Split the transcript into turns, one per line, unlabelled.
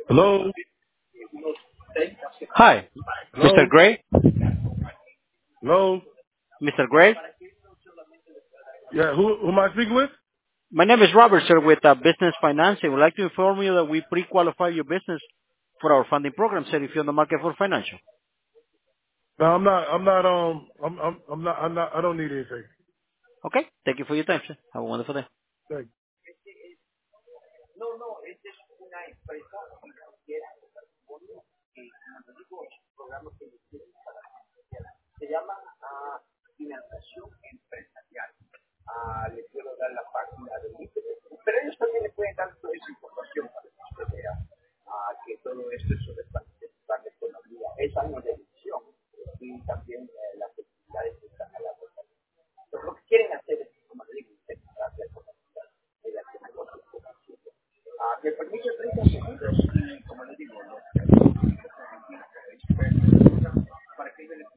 Hello?
Hi, Mr.
Hello?
Gray.
Hello?
Mr. Gray,
Yeah, who am I speaking with?
my name is Robert, sir, with Business Financing. We'd like to inform you that we pre-qualify your business for our funding program, sir, if you're on the market for financial.
No, I don't need anything.
Okay? Thank you for your time, sir. Have a wonderful day.
Thank you.